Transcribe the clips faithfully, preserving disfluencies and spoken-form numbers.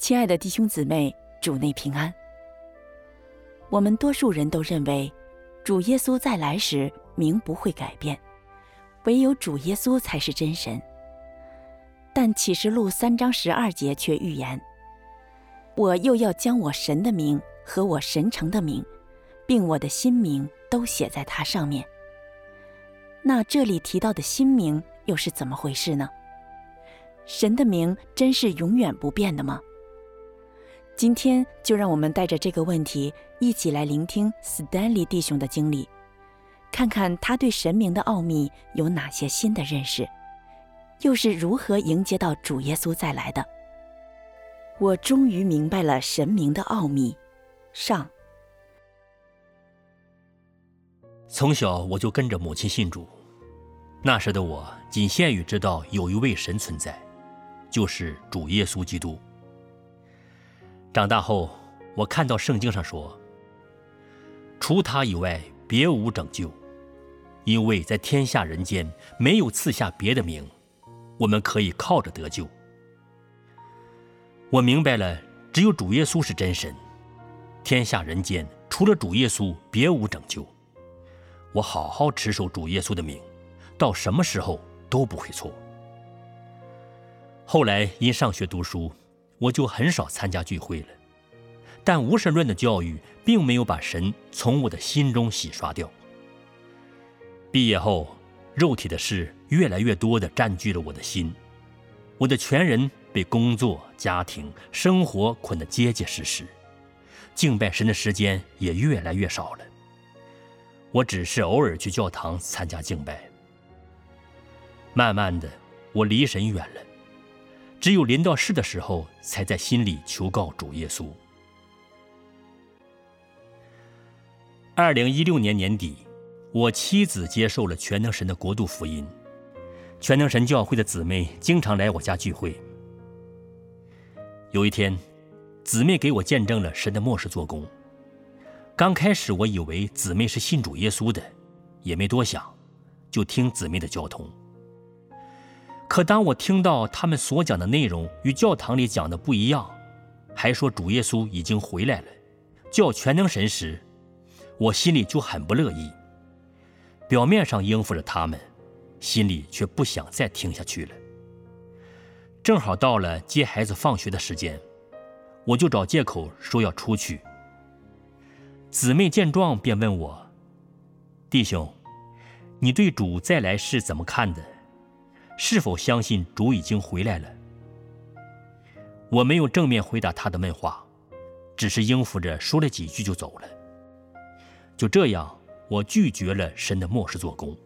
亲爱的弟兄姊妹，主内平安。我们多数人都认为，主耶稣再来时名不会改变，唯有主耶稣才是真神。但启示录三章十二节却预言，我又要将我神的名和我神城的名，并我的新名都写在它上面。那这里提到的新名又是怎么回事呢？神的名真是永远不变的吗？今天就让我们带着这个问题一起来聆听斯丹利弟兄的经历，看看他对神明的奥秘有哪些新的认识，又是如何迎接到主耶稣再来的。我终于明白了神明的奥秘。上。 从小我就跟着母亲信主，那时的我仅限于知道有一位神存在，就是主耶稣基督。长大后，我看到圣经上说，除他以外别无拯救，因为在天下人间没有赐下别的名，我们可以靠着得救。我明白了，只有主耶稣是真神，天下人间除了主耶稣别无拯救。我好好持守主耶稣的名，到什么时候都不会错。后来因上学读书，我就很少参加聚会了，但无神论的教育并没有把神从我的心中洗刷掉。毕业后，肉体的事越来越多地占据了我的心，我的全人被工作、家庭、生活捆得结结实实，敬拜神的时间也越来越少了。我只是偶尔去教堂参加敬拜。慢慢的，我离神远了，只有临到事的时候，才在心里求告主耶稣。二零一六年年底，我妻子接受了全能神的国度福音，全能神教会的姊妹经常来我家聚会。有一天，姊妹给我见证了神的末世做工。刚开始我以为姊妹是信主耶稣的，也没多想，就听姊妹的交通。可当我听到他们所讲的内容与教堂里讲的不一样，还说主耶稣已经回来了，叫全能神时，我心里就很不乐意。表面上应付着他们，心里却不想再听下去了。正好到了接孩子放学的时间，我就找借口说要出去。姊妹见状便问我，弟兄，你对主再来是怎么看的？是否相信主已经回来了？我没有正面回答他的问话，只是应付着说了几句就走了。就这样，我拒绝了神的末世做工。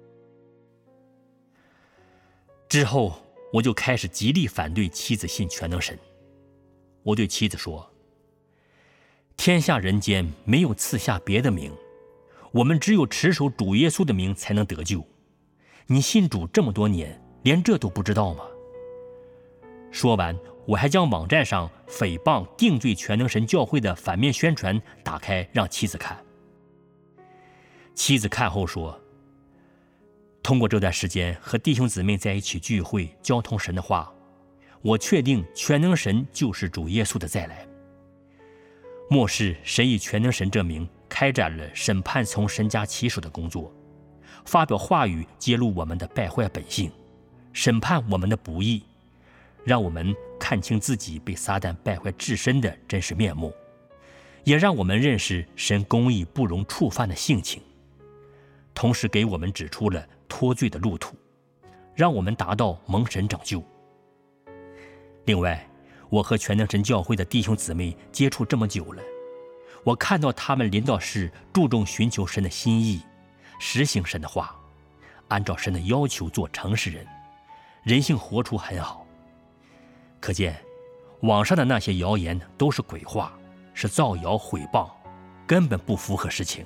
之后，我就开始极力反对妻子信全能神。我对妻子说，天下人间没有赐下别的名，我们只有持守主耶稣的名才能得救。你信主这么多年，连这都不知道吗？说完，我还将网站上诽谤定罪全能神教会的反面宣传打开让妻子看。妻子看后说，通过这段时间和弟兄姊妹在一起聚会交通神的话，我确定全能神就是主耶稣的再来。末世神以全能神这名开展了审判从神家起手的工作，发表话语揭露我们的败坏本性，审判我们的不义，让我们看清自己被撒旦败坏至深的真实面目，也让我们认识神公义不容触犯的性情，同时给我们指出了脱罪的路途，让我们达到蒙神拯救。另外，我和全能神教会的弟兄姊妹接触这么久了，我看到他们临到事注重寻求神的心意，实行神的话，按照神的要求做诚实人，人性活出很好。可见网上的那些谣言都是鬼话，是造谣毁谤，根本不符合实情。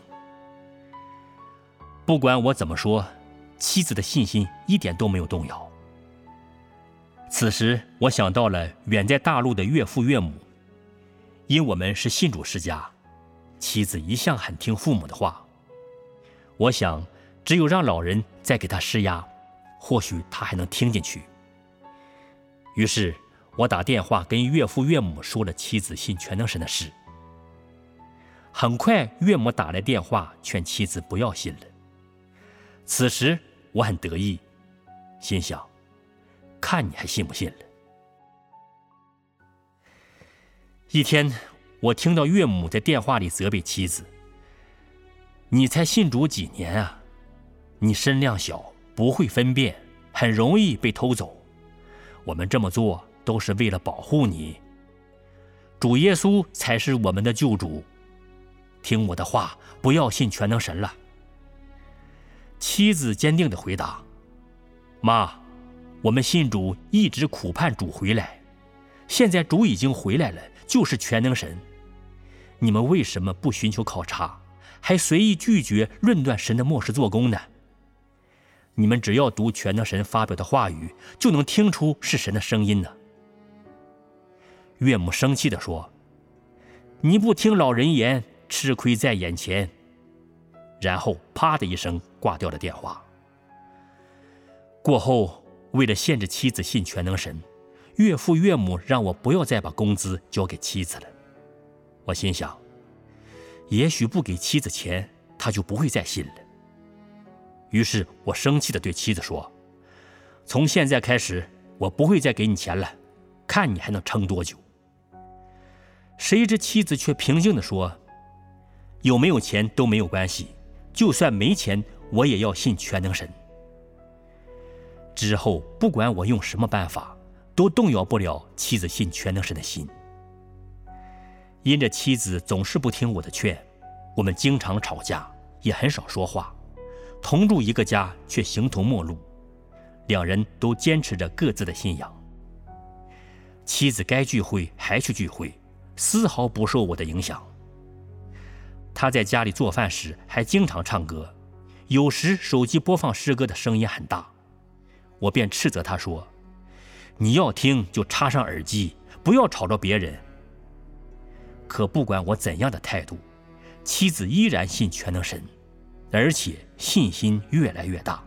不管我怎么说，妻子的信心一点都没有动摇。此时我想到了远在大陆的岳父岳母，因我们是信主世家，妻子一向很听父母的话。我想只有让老人再给他施压，或许他还能听进去。于是我打电话跟岳父岳母说了妻子信全能神的事。很快，岳母打来电话劝妻子不要信了。此时我很得意，心想，看你还信不信了。一天，我听到岳母在电话里责备妻子：“你才信主几年啊？你身量小，不会分辨，很容易被偷走。我们这么做都是为了保护你。主耶稣才是我们的救主。听我的话，不要信全能神了。”妻子坚定地回答：“妈，我们信主一直苦盼主回来，现在主已经回来了，就是全能神。你们为什么不寻求考察，还随意拒绝论断神的末世做工呢？你们只要读全能神发表的话语，就能听出是神的声音呢。”岳母生气地说：“你不听老人言，吃亏在眼前。”然后啪的一声挂掉了电话。过后，为了限制妻子信全能神，岳父岳母让我不要再把工资交给妻子了。我心想，也许不给妻子钱，他就不会再信了。于是我生气地对妻子说：“从现在开始，我不会再给你钱了，看你还能撑多久。”谁知妻子却平静地说：“有没有钱都没有关系，就算没钱，我也要信全能神。”之后，不管我用什么办法，都动摇不了妻子信全能神的心。因着妻子总是不听我的劝，我们经常吵架，也很少说话，同住一个家却形同陌路，两人都坚持着各自的信仰。妻子该聚会还去聚会，丝毫不受我的影响。她在家里做饭时还经常唱歌，有时手机播放诗歌的声音很大，我便斥责她说：“你要听就插上耳机，不要吵着别人。”可不管我怎样的态度，妻子依然信全能神，而且信心越来越大。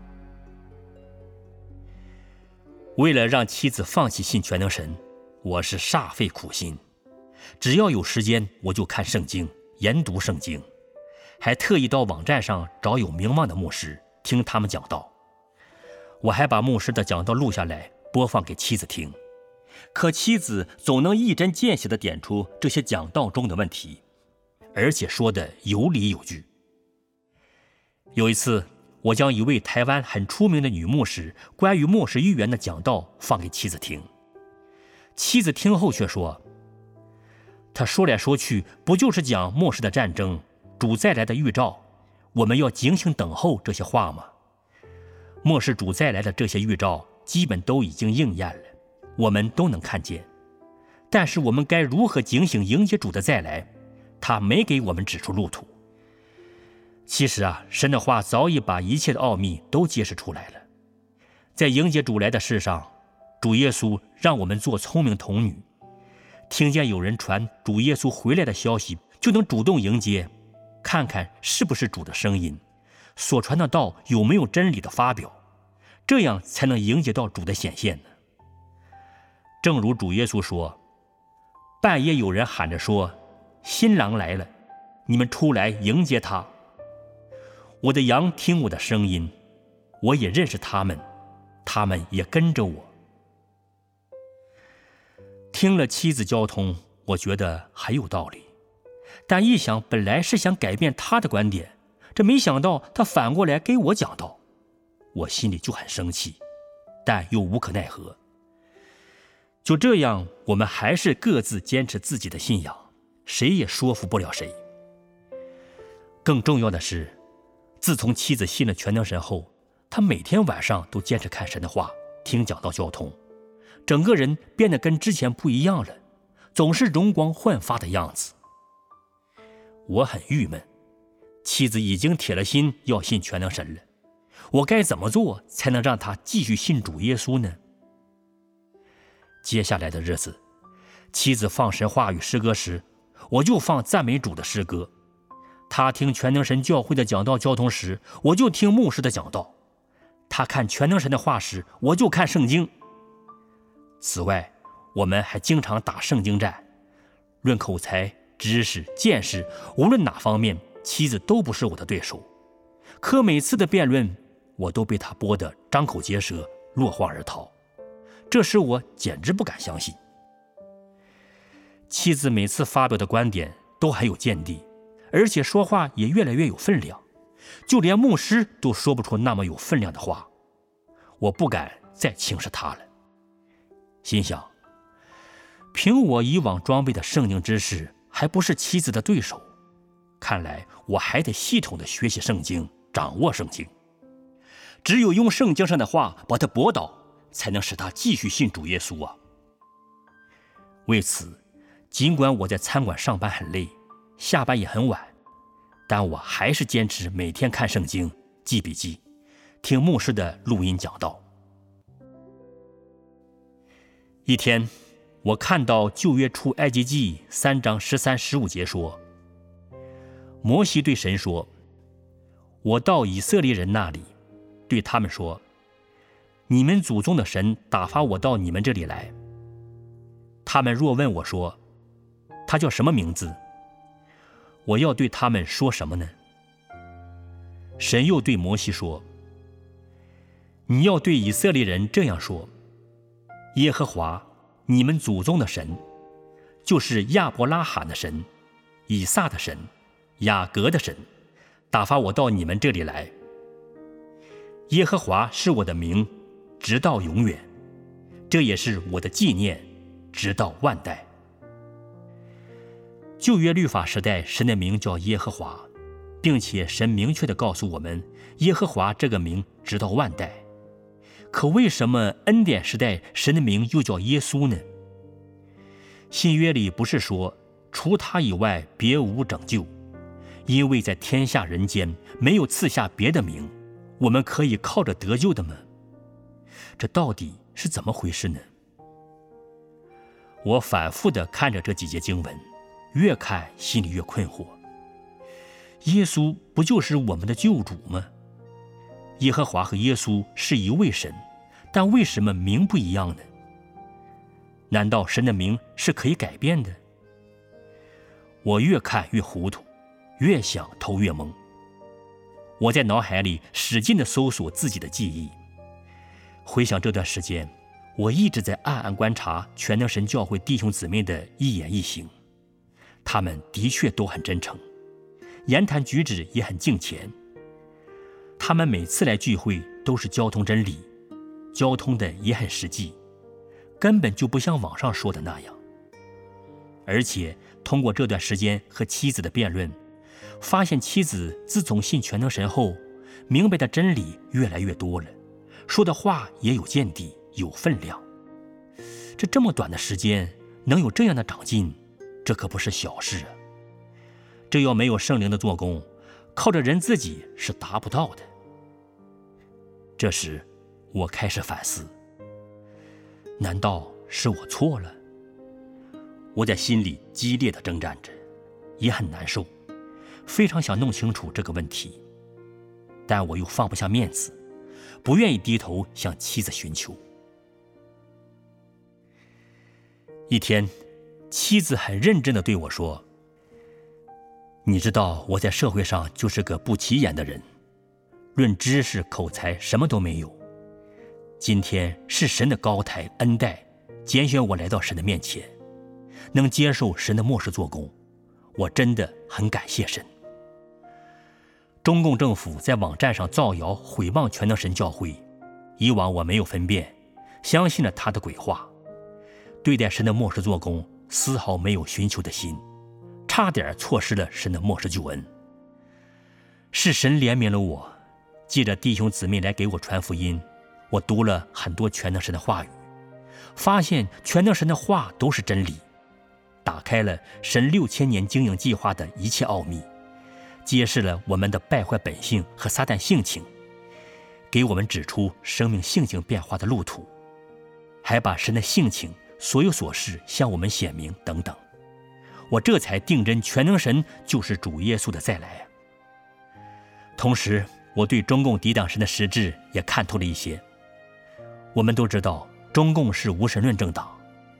为了让妻子放弃信全能神，我是煞费苦心。只要有时间，我就看圣经，研读圣经，还特意到网站上找有名望的牧师，听他们讲道。我还把牧师的讲道录下来，播放给妻子听。可妻子总能一针见血地点出这些讲道中的问题，而且说得有理有据。有一次，我将一位台湾很出名的女牧师关于末世预言的讲道放给妻子听。妻子听后却说，他说来说去不就是讲末世的战争、主再来的预兆，我们要警醒等候这些话吗？末世主再来的这些预兆基本都已经应验了，我们都能看见。但是我们该如何警醒迎接主的再来？他没给我们指出路途。其实啊，神的话早已把一切的奥秘都揭示出来了。在迎接主来的事上，主耶稣让我们做聪明童女，听见有人传主耶稣回来的消息，就能主动迎接，看看是不是主的声音，所传的道有没有真理的发表，这样才能迎接到主的显现呢。正如主耶稣说，半夜有人喊着说，新郎来了，你们出来迎接他。我的羊听我的声音，我也认识他们，他们也跟着我。听了妻子交通，我觉得很有道理，但一想本来是想改变他的观点，这没想到他反过来给我讲道，我心里就很生气，但又无可奈何。就这样，我们还是各自坚持自己的信仰，谁也说服不了谁。更重要的是，自从妻子信了全能神后，他每天晚上都坚持看神的话，听讲道交通，整个人变得跟之前不一样了，总是容光焕发的样子。我很郁闷，妻子已经铁了心要信全能神了，我该怎么做才能让他继续信主耶稣呢？接下来的日子，妻子放神话语诗歌时，我就放赞美主的诗歌；他听全能神教会的讲道交通时，我就听牧师的讲道；他看全能神的话时，我就看圣经。此外， 我们还经常打圣经战，论口才、知识、见识，无论哪方面，妻子都不是我的对手。可每次的辩论，我都被他驳得张口结舌，落荒而逃。这使我简直不敢相信。妻子每次发表的观点都很有见地，而且说话也越来越有分量，就连牧师都说不出那么有分量的话。我不敢再轻视他了，心想，凭我以往装备的圣经知识，还不是妻子的对手。看来我还得系统的学习圣经，掌握圣经。只有用圣经上的话把他驳倒，才能使他继续信主耶稣啊！为此，尽管我在餐馆上班很累，下班也很晚，但我还是坚持每天看圣经、记笔记，听牧师的录音讲道。一天，我看到旧约出埃及记三章十三、十五节说，摩西对神说：“我到以色列人那里，对他们说，你们祖宗的神打发我到你们这里来。他们若问我说，他叫什么名字？我要对他们说什么呢？”神又对摩西说：“你要对以色列人这样说，耶和华你们祖宗的神，就是亚伯拉罕的神、以撒的神、雅各的神，打发我到你们这里来。耶和华是我的名，直到永远，这也是我的纪念，直到万代。”旧约律法时代，神的名叫耶和华，并且神明确地告诉我们，耶和华这个名直到万代。可为什么恩典时代神的名又叫耶稣呢？新约里不是说除他以外别无拯救，因为在天下人间没有赐下别的名，我们可以靠着得救的吗？这到底是怎么回事呢？我反复地看着这几节经文，越看心里越困惑。耶稣不就是我们的救主吗？耶和华和耶稣是一位神，但为什么名不一样呢？难道神的名是可以改变的？我越看越糊涂，越想头越懵。我在脑海里使劲地搜索自己的记忆，回想这段时间，我一直在暗暗观察全能神教会弟兄姊妹的一言一行。他们的确都很真诚，言谈举止也很敬虔。他们每次来聚会都是交通真理，交通的也很实际，根本就不像网上说的那样。而且通过这段时间和妻子的辩论，发现妻子自从信全能神后，明白的真理越来越多了，说的话也有见地，有分量。这这么短的时间能有这样的长进，这可不是小事啊！这要没有圣灵的做工，靠着人自己是达不到的。这时我开始反思，难道是我错了？我在心里激烈地挣扎着，也很难受，非常想弄清楚这个问题，但我又放不下面子，不愿意低头向妻子寻求。一天，妻子很认真地对我说：“你知道我在社会上就是个不起眼的人，论知识口才什么都没有。今天是神的高台恩待，拣选我来到神的面前，能接受神的默示做工，我真的很感谢神。”中共政府在网站上造谣毁谤全能神教会，以往我没有分辨，相信了他的鬼话，对待神的默示做工丝毫没有寻求的心，差点错失了神的默示救恩。是神怜悯了我，借着弟兄姊妹来给我传福音，我读了很多全能神的话语，发现全能神的话都是真理，打开了神六千年经营计划的一切奥秘，揭示了我们的败坏本性和撒旦性情，给我们指出生命性情变化的路途，还把神的性情所有所事向我们显明等等。我这才定真全能神就是主耶稣的再来。同时我对中共抵挡神的实质也看透了一些。我们都知道中共是无神论政党，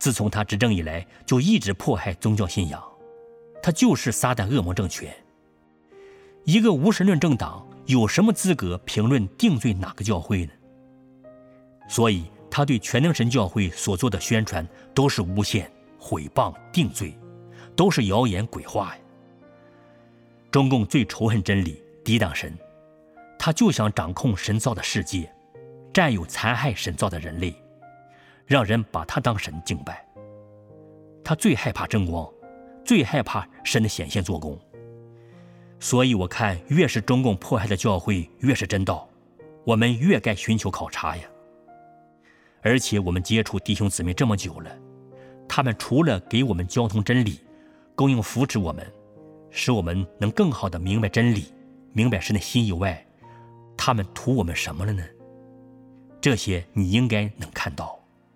自从他执政以来，就一直迫害宗教信仰，他就是撒旦恶魔政权。一个无神论政党有什么资格评论定罪哪个教会呢？所以他对全能神教会所做的宣传都是诬陷、毁谤、定罪，都是谣言鬼话呀。中共最仇恨真理，抵挡神，他就想掌控神造的世界，占有残害神造的人类，让人把他当神敬拜。他最害怕争光，最害怕神的显现做工。所以我看，越是中共迫害的教会，越是真道，我们越该寻求考察呀。而且我们接触弟兄姊妹这么久了，他们除了给我们交通真理，供应扶持我们，使我们能更好地明白真理，明白神的心以外，他们图我们什么了呢？这些你应该能看到。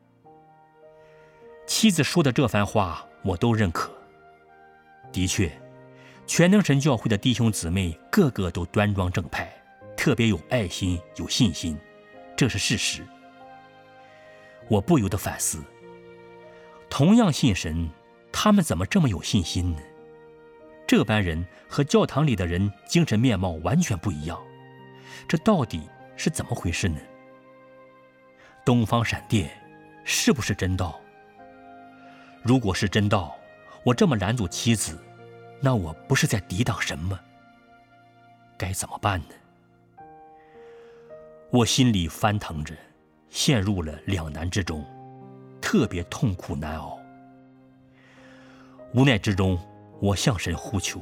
妻子说的这番话我都认可。的确，全能神教会的弟兄姊妹个个都端庄正派，特别有爱心，有信心，这是事实。我不由得反思，同样信神，他们怎么这么有信心呢？这般人和教堂里的人精神面貌完全不一样，这到底是怎么回事呢？东方闪电是不是真道？如果是真道，我这么拦阻妻子，那我不是在抵挡神吗？该怎么办呢？我心里翻腾着，陷入了两难之中，特别痛苦难熬。无奈之中，我向神呼求：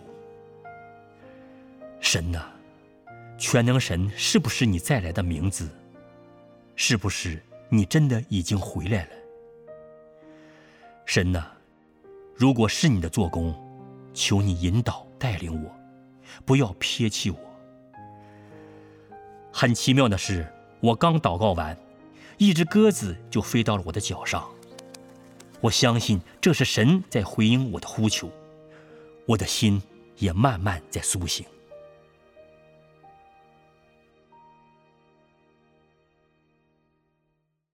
神哪，全能神是不是你再来的名字？是不是你真的已经回来了？神哪，如果是你的做工，求你引导带领我，不要撇弃我。很奇妙的是，我刚祷告完，一只鸽子就飞到了我的脚上。我相信这是神在回应我的呼求，我的心也慢慢在苏醒。